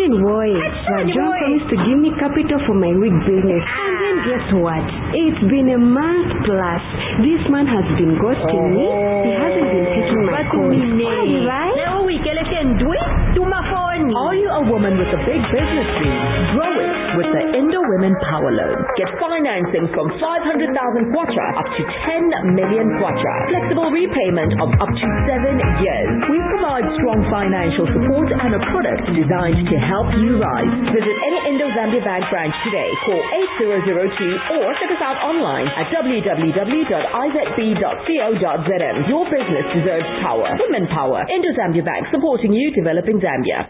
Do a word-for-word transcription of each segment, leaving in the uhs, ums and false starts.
Fine boy. But John promised to give me capital for my wig business. And then guess what? It's been a month plus. This man has been ghosting me. He hasn't been taking my calls. Right? Are you a woman with a big business dream? Grow it with the Indo Women Power Loan. Get financing from five hundred thousand kwacha up to ten million kwacha. Flexible repayment of up to seven years. We provide strong financial support and a product designed to help you rise. Visit any Indo Zambia Bank branch today. Call eight zero zero two or check us out online at w w w dot i z b dot co dot z m. Your business deserves power. Women Power. Indo Zambia Bank, supporting you, developing Zambia.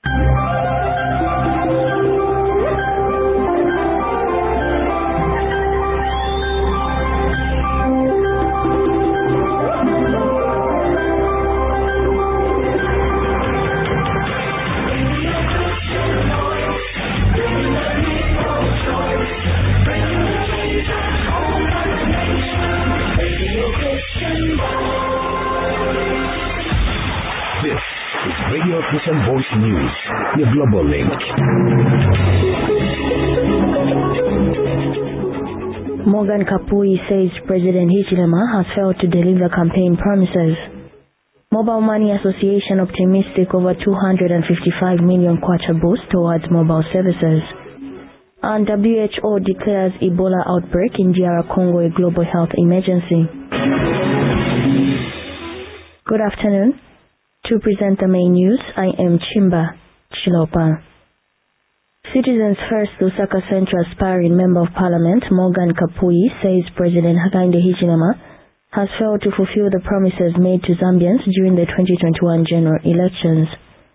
Radio Christian Voice News, your global link. Morgan Kapui says President Hichilema has failed to deliver campaign promises. Mobile Money Association optimistic over two hundred fifty-five million kwacha boost towards mobile services. And W H O declares Ebola outbreak in D R Congo a global health emergency. Good afternoon. To present the main news, I am Chimba Chilopa. Citizens First Lusaka Central aspiring Member of Parliament Morgan Kapui says President Hakainde Hichilema has failed to fulfill the promises made to Zambians during the twenty twenty-one general elections.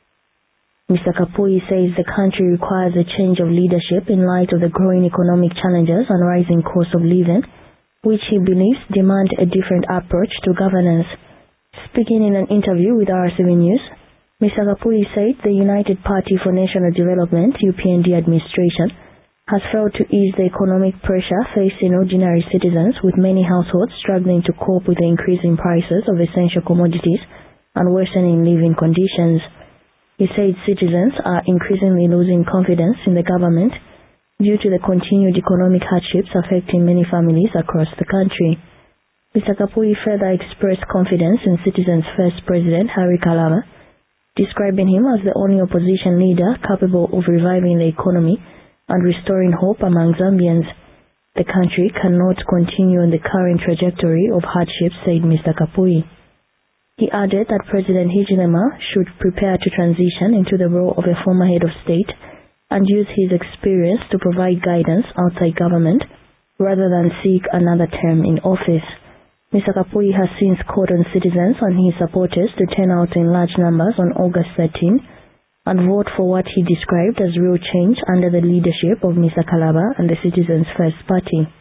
Mister Kapui says the country requires a change of leadership in light of the growing economic challenges and rising cost of living, which he believes demand a different approach to governance. Speaking in an interview with R C V News, Mister Kapui said the United Party for National Development U P N D administration has failed to ease the economic pressure facing ordinary citizens, with many households struggling to cope with the increasing prices of essential commodities and worsening living conditions. He said citizens are increasingly losing confidence in the government due to the continued economic hardships affecting many families across the country. Mister Kapui further expressed confidence in Citizens First President Harry Kalama, describing him as the only opposition leader capable of reviving the economy and restoring hope among Zambians. The country cannot continue on the current trajectory of hardship, said Mister Kapui. He added that President Hichilema should prepare to transition into the role of a former head of state and use his experience to provide guidance outside government rather than seek another term in office. Mister Kapui has since called on citizens and his supporters to turn out in large numbers on August thirteenth and vote for what he described as real change under the leadership of Mister Kalaba and the Citizens First Party.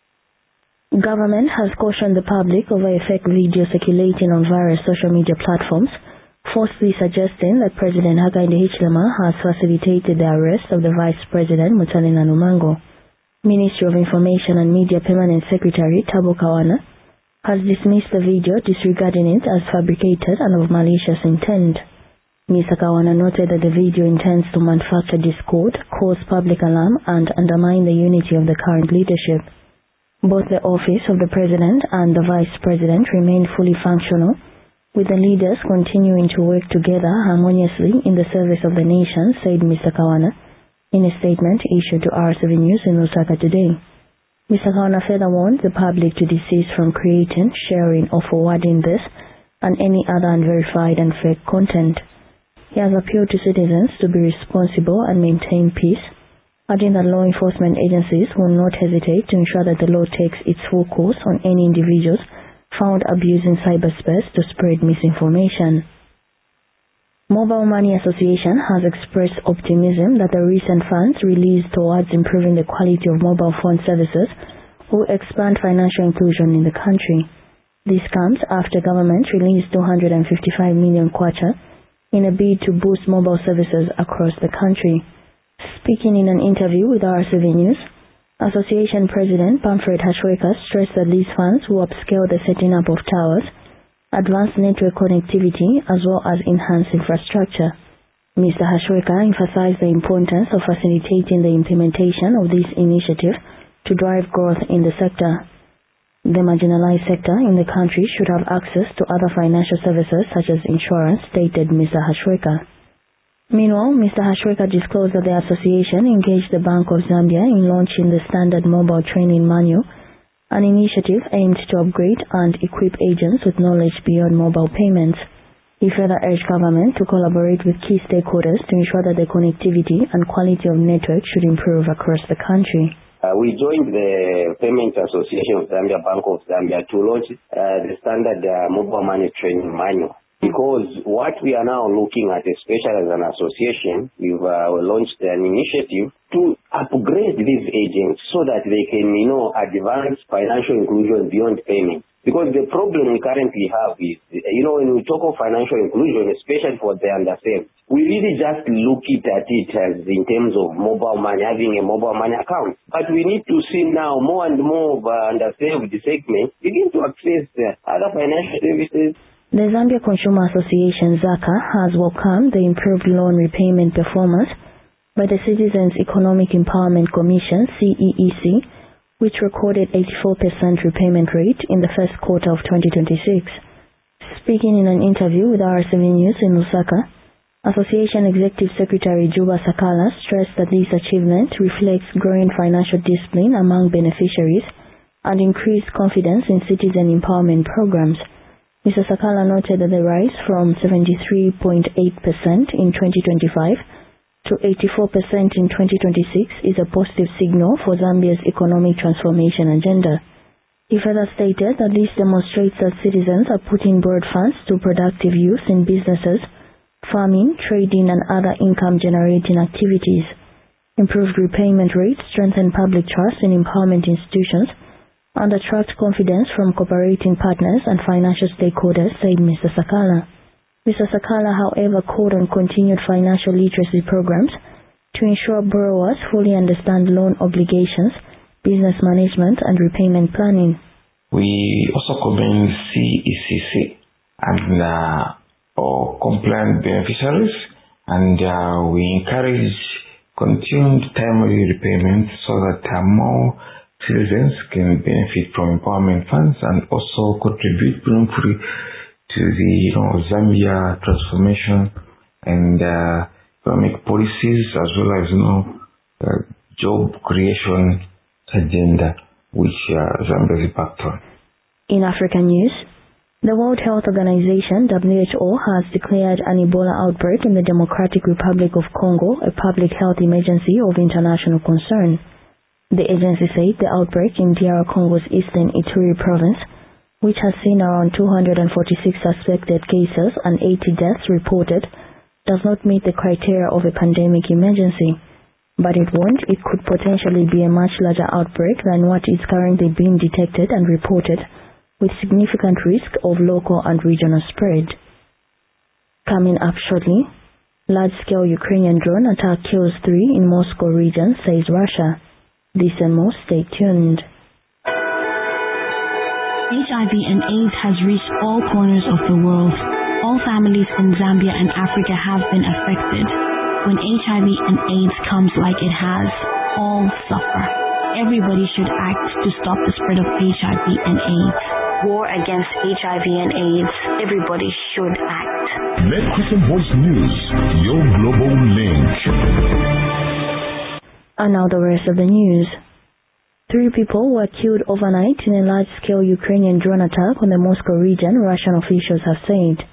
Government has cautioned the public over a fake video circulating on various social media platforms, falsely suggesting that President Hakainde Hichilema has facilitated the arrest of the Vice President Mutalina Lumango. Ministry of Information and Media Permanent Secretary Tabo Kawana has dismissed the video, disregarding it as fabricated and of malicious intent. Mister Kawana noted that the video intends to manufacture discord, cause public alarm, and undermine the unity of the current leadership. Both the office of the President and the Vice President remain fully functional, with the leaders continuing to work together harmoniously in the service of the nation, said Mister Kawana in a statement issued to R C V News in Lusaka today. Mister Kawana further warned the public to desist from creating, sharing, or forwarding this and any other unverified and fake content. He has appealed to citizens to be responsible and maintain peace, adding that law enforcement agencies will not hesitate to ensure that the law takes its full course on any individuals found abusing cyberspace to spread misinformation. Mobile Money Association has expressed optimism that the recent funds released towards improving the quality of mobile phone services will expand financial inclusion in the country. This comes after government released two hundred fifty-five million kwacha in a bid to boost mobile services across the country. Speaking in an interview with R C V News, Association President Pamfred Hashweka stressed that these funds will upscale the setting up of towers, advance network connectivity, as well as enhance infrastructure. Mister Hashweka emphasized the importance of facilitating the implementation of this initiative to drive growth in the sector. The marginalized sector in the country should have access to other financial services such as insurance, stated Mister Hashweka. Meanwhile, Mister Hashweka disclosed that the association engaged the Bank of Zambia in launching the Standard Mobile Training Manual, an initiative aimed to upgrade and equip agents with knowledge beyond mobile payments. He further urged government to collaborate with key stakeholders to ensure that the connectivity and quality of network should improve across the country. Uh, we joined the Payment Association of Zambia, Bank of Zambia, to launch uh, the Standard uh, Mobile Money Training Manual. Because what we are now looking at, especially as an association, we've uh, launched an initiative to upgrade these agents so that they can, you know, advance financial inclusion beyond payment. Because the problem we currently have is, you know, when we talk of financial inclusion, especially for the underserved, we really just look it at it as in terms of mobile money, having a mobile money account. But we need to see now more and more of uh, underserved segments begin to access uh, other financial services. The Zambia Consumer Association, ZACA, has welcomed the improved loan repayment performance by the Citizens Economic Empowerment Commission, C E E C, which recorded eighty-four percent repayment rate in the first quarter of twenty twenty-six. Speaking in an interview with R S M News in Lusaka, Association Executive Secretary Juba Sakala stressed that this achievement reflects growing financial discipline among beneficiaries and increased confidence in citizen empowerment programs. Mister Sakala noted that the rise from seventy-three point eight percent in twenty twenty-five to eighty-four percent in twenty twenty-six is a positive signal for Zambia's economic transformation agenda. He further stated that this demonstrates that citizens are putting broad funds to productive use in businesses, farming, trading, and other income-generating activities. Improved repayment rates strengthen public trust in empowerment institutions and attract confidence from cooperating partners and financial stakeholders, said Mister Sakala. Mister Sakala, however, called on continued financial literacy programs to ensure borrowers fully understand loan obligations, business management, and repayment planning. We also commend C E C C and uh, our compliant beneficiaries, and uh, we encourage continued timely repayment so that uh, more citizens can benefit from empowerment funds and also contribute meaningfully to the you know, Zambia transformation and uh, economic policies, as well as you know, uh, job creation agenda which uh, Zambia is backed on. In African news, the World Health Organization, W H O, has declared an Ebola outbreak in the Democratic Republic of Congo a public health emergency of international concern. The agency said the outbreak in D R Congo's eastern Ituri province, which has seen around two hundred forty-six suspected cases and eighty deaths reported, does not meet the criteria of a pandemic emergency. But it warned it could potentially be a much larger outbreak than what is currently being detected and reported, with significant risk of local and regional spread. Coming up shortly, large-scale Ukrainian drone attack kills three in Moscow region, says Russia. This and more, stay tuned. H I V and AIDS has reached all corners of the world. All families in Zambia and Africa have been affected. When H I V and AIDS comes like it has, all suffer. Everybody should act to stop the spread of H I V and AIDS. War against H I V and AIDS. Everybody should act. Let Christian Voice News, your global link. And now the rest of the news. Three people were killed overnight in a large-scale Ukrainian drone attack on the Moscow region, Russian officials have said.